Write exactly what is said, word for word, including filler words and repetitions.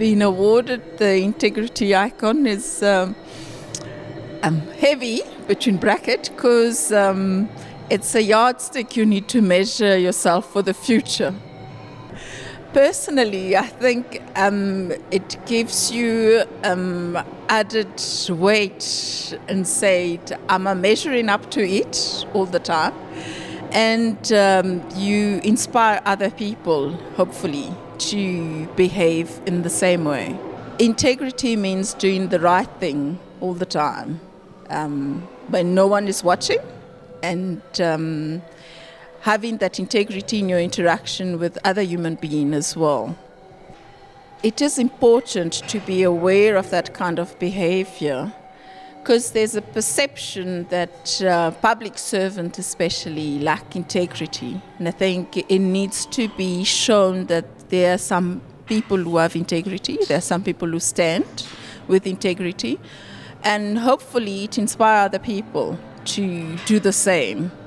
been awarded the Integrity Icon is um, um, heavy, between bracket, because um, it's a yardstick you need to measure yourself for the future. Personally, I think um, it gives you um, added weight and say, am I measuring up to it all the time? And um, you inspire other people, hopefully, to behave in the same way. Integrity means doing the right thing all the time, um, when no one is watching, and um, having that integrity in your interaction with other human beings as well. It is important to be aware of that kind of behavior, because there's a perception that uh, public servants especially lack integrity. And I think it needs to be shown that there are some people who have integrity, there are some people who stand with integrity, and hopefully it inspires other people to do the same.